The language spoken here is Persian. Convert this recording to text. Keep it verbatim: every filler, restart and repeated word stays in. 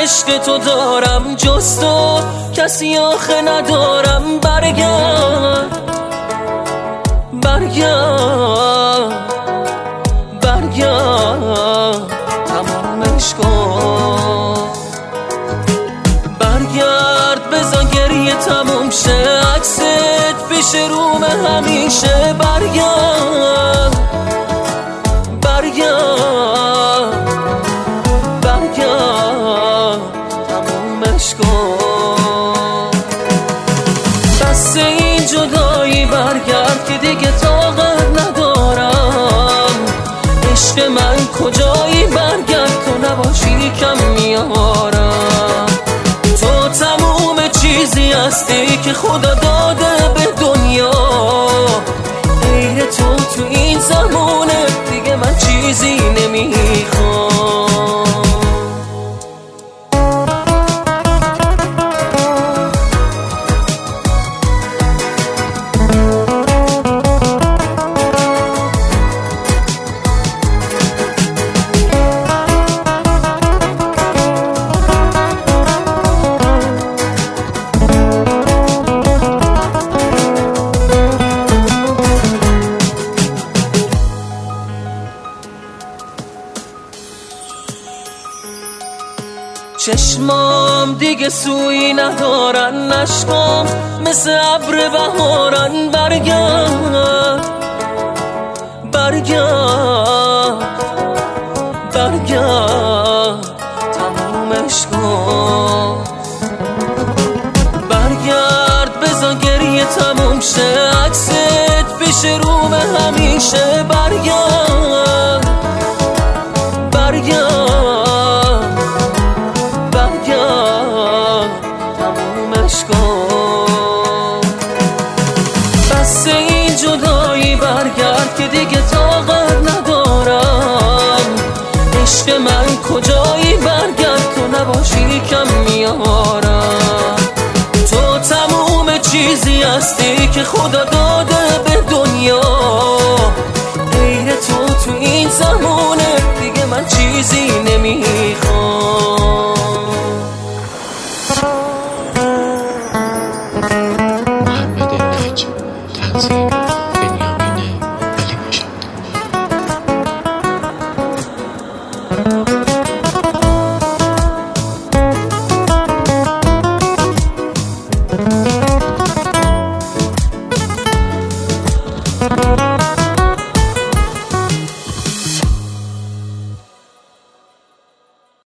عشق تو دارم، جز تو کسی آخه ندارم. برگرد برگرد برگرد تمامش کن. برگرد بذار گریه تموم شه، عکست پیش روم همیشه. برگرد برگرد برگرد تمومش کن. بس این جدایی برگرد که دیگه طاقت ندارم. عشق من کجایی؟ برگرد تو نباشی کم میارم. تو تموم چیزی هستی که خدا داده به دنیا. غیر تو تو این زمانه دیگه من چیزی نمیخوام. چشمام دیگه سویی ندارن، اشکام مثل ابر بهارن. برگرد برگرد برگرد تمومش کن. برگرد بذار گریه تموم شه، عکست پیش روم همیشه. برگرد برگرد برگرد تمومش کن. بس این جدایی برگرد که دیگه طاقت ندارم. عشق من کجایی؟ برگرد تو نباشی کم میارم. تو تموم چیزی هستی که خدا داده به دنیا. غیر تو تو این زمانه دیگه من چیزی نمیخوام.